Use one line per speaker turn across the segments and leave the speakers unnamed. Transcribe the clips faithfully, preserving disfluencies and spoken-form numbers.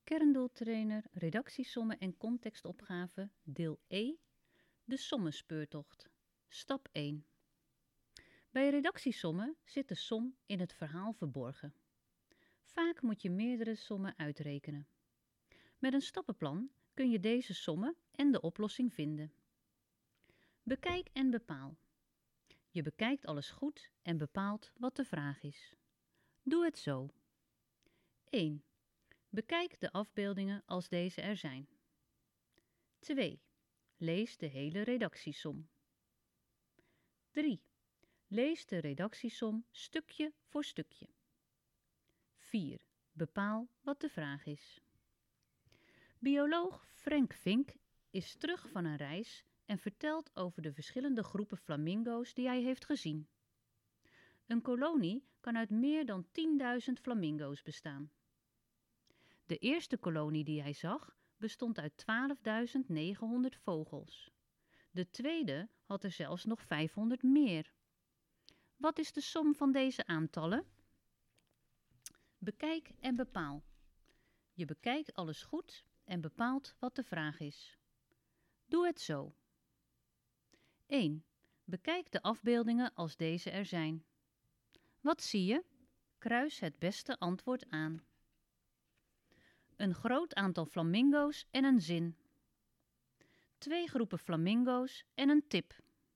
Kerndoeltrainer, redactiesommen en contextopgave, deel E, de sommenspeurtocht. Stap één. Bij redactiesommen zit de som in het verhaal verborgen. Vaak moet je meerdere sommen uitrekenen. Met een stappenplan kun je deze sommen en de oplossing vinden. Bekijk en bepaal. Je bekijkt alles goed en bepaalt wat de vraag is. Doe het zo. één. Bekijk de afbeeldingen als deze er zijn. twee. Lees de hele redactiesom. drie. Lees de redactiesom stukje voor stukje. vier. Bepaal wat de vraag is. Bioloog Frank Fink is terug van een reis en vertelt over de verschillende groepen flamingo's die hij heeft gezien. Een kolonie kan uit meer dan tienduizend flamingo's bestaan. De eerste kolonie die hij zag bestond uit twaalfduizend negenhonderd vogels. De tweede had er zelfs nog vijfhonderd meer. Wat is de som van deze aantallen? Bekijk en bepaal. Je bekijkt alles goed en bepaalt wat de vraag is. Doe het zo. één. Bekijk de afbeeldingen als deze er zijn. Wat zie je? Kruis het beste antwoord aan. Een groot aantal flamingo's en een zin. Twee groepen flamingo's en een tip.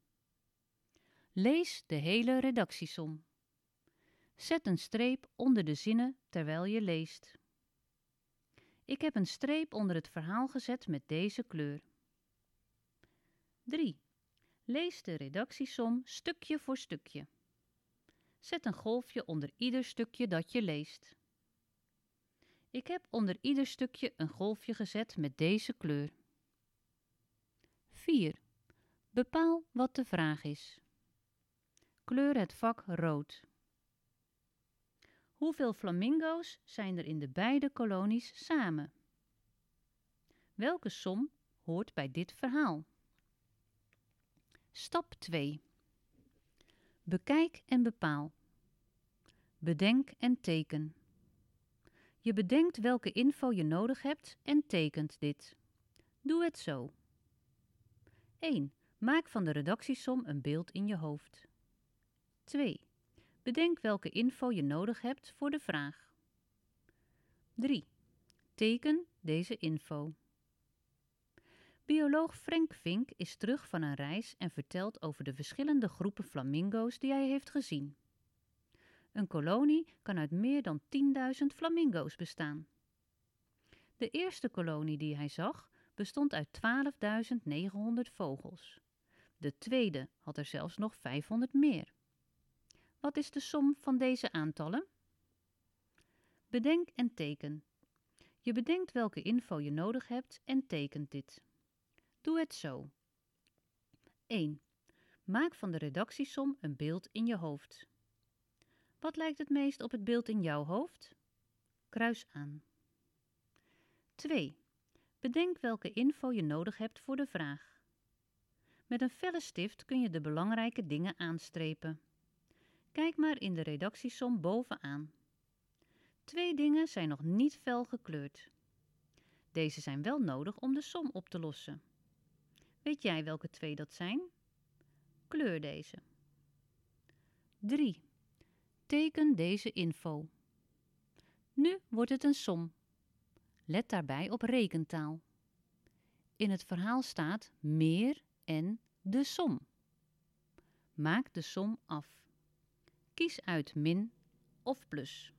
Lees de hele redactiesom. Zet een streep onder de zinnen terwijl je leest. Ik heb een streep onder het verhaal gezet met deze kleur. drie. Lees de redactiesom stukje voor stukje. Zet een golfje onder ieder stukje dat je leest. Ik heb onder ieder stukje een golfje gezet met deze kleur. vier. Bepaal wat de vraag is. Kleur het vak rood. Hoeveel flamingo's zijn er in de beide kolonies samen? Welke som hoort bij dit verhaal? Stap twee. Bekijk en bepaal. Bedenk en teken. Je bedenkt welke info je nodig hebt en tekent dit. Doe het zo. één. Maak van de redactiesom een beeld in je hoofd. twee. Bedenk welke info je nodig hebt voor de vraag. drie. Teken deze info. Bioloog Frank Fink is terug van een reis en vertelt over de verschillende groepen flamingo's die hij heeft gezien. Een kolonie kan uit meer dan tienduizend flamingo's bestaan. De eerste kolonie die hij zag bestond uit twaalfduizend negenhonderd vogels. De tweede had er zelfs nog vijfhonderd meer. Wat is de som van deze aantallen? Bedenk en teken. Je bedenkt welke info je nodig hebt en tekent dit. Doe het zo. één. Maak van de redactiesom een beeld in je hoofd. Wat lijkt het meest op het beeld in jouw hoofd? Kruis aan. twee. Bedenk welke info je nodig hebt voor de vraag. Met een felle stift kun je de belangrijke dingen aanstrepen. Kijk maar in de redactiesom bovenaan. Twee dingen zijn nog niet fel gekleurd. Deze zijn wel nodig om de som op te lossen. Weet jij welke twee dat zijn? Kleur deze. drie. Teken deze info. Nu wordt het een som. Let daarbij op rekentaal. In het verhaal staat meer en de som. Maak de som af. Kies uit min of plus.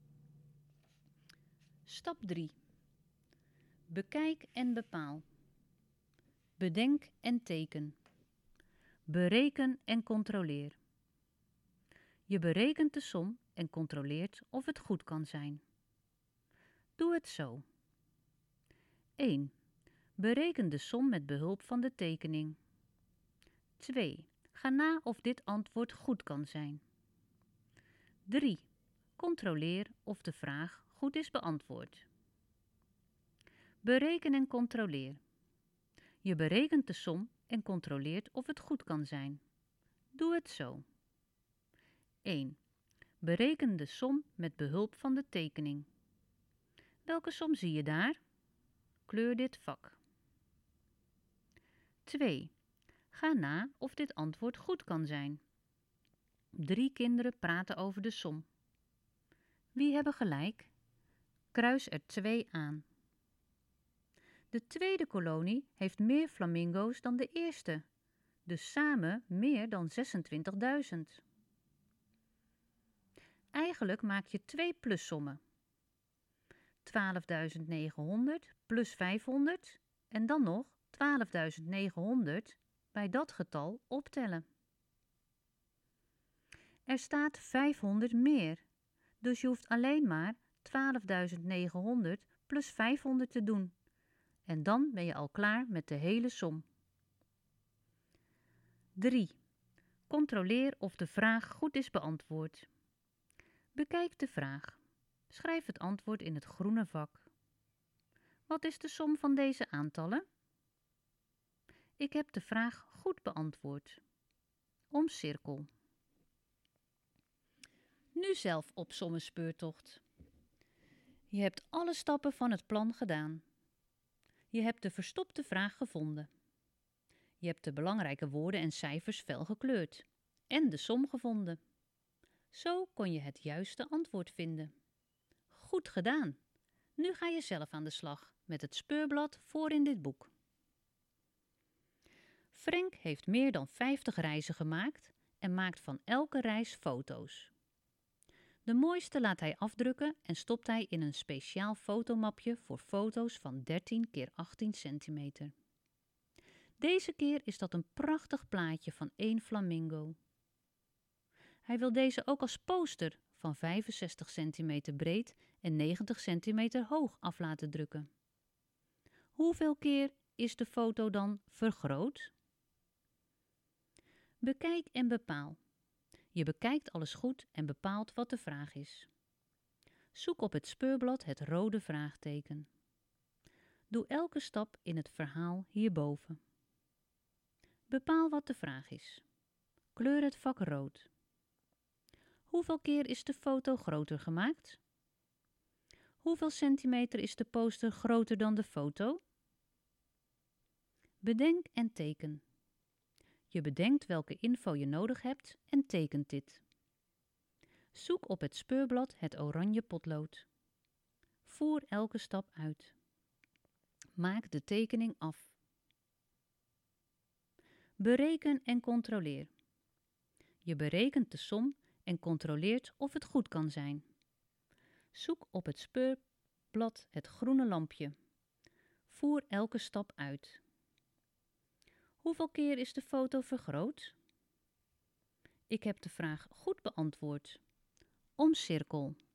Stap drie. Bekijk en bepaal. Bedenk en teken. Bereken en controleer. Je berekent de som en controleert of het goed kan zijn. Doe het zo. één. Bereken de som met behulp van de tekening. twee. Ga na of dit antwoord goed kan zijn. drie. Controleer of de vraag goed is beantwoord. Bereken en controleer. Je berekent de som en controleert of het goed kan zijn. Doe het zo. één. Bereken de som met behulp van de tekening. Welke som zie je daar? Kleur dit vak. twee. Ga na of dit antwoord goed kan zijn. Drie kinderen praten over de som. Wie hebben gelijk? Kruis er twee aan. De tweede kolonie heeft meer flamingo's dan de eerste, dus samen meer dan zesentwintigduizend. Eigenlijk maak je twee plussommen. twaalfduizend negenhonderd plus vijfhonderd en dan nog twaalfduizend negenhonderd bij dat getal optellen. Er staat vijfhonderd meer, dus je hoeft alleen maar twaalfduizend negenhonderd plus vijfhonderd te doen. En dan ben je al klaar met de hele som. drie. Controleer of de vraag goed is beantwoord. Bekijk de vraag. Schrijf het antwoord in het groene vak. Wat is de som van deze aantallen? Ik heb de vraag goed beantwoord. Omcirkel. Nu zelf opsommen speurtocht. Je hebt alle stappen van het plan gedaan. Je hebt de verstopte vraag gevonden. Je hebt de belangrijke woorden en cijfers fel gekleurd en de som gevonden. Zo kon je het juiste antwoord vinden. Goed gedaan! Nu ga je zelf aan de slag met het speurblad voor in dit boek. Frank heeft meer dan vijftig reizen gemaakt en maakt van elke reis foto's. De mooiste laat hij afdrukken en stopt hij in een speciaal fotomapje voor foto's van dertien keer achttien centimeter. Deze keer is dat een prachtig plaatje van één flamingo. Hij wil deze ook als poster van vijfenzestig centimeter breed en negentig centimeter hoog af laten drukken. Hoeveel keer is de foto dan vergroot? Bekijk en bepaal. Je bekijkt alles goed en bepaalt wat de vraag is. Zoek op het speurblad het rode vraagteken. Doe elke stap in het verhaal hierboven. Bepaal wat de vraag is. Kleur het vak rood. Hoeveel keer is de foto groter gemaakt? Hoeveel centimeter is de poster groter dan de foto? Bedenk en teken. Je bedenkt welke info je nodig hebt en tekent dit. Zoek op het speurblad het oranje potlood. Voer elke stap uit. Maak de tekening af. Bereken en controleer. Je berekent de som en controleert of het goed kan zijn. Zoek op het speurblad het groene lampje. Voer elke stap uit. Hoeveel keer is de foto vergroot? Ik heb de vraag goed beantwoord. Omcirkel.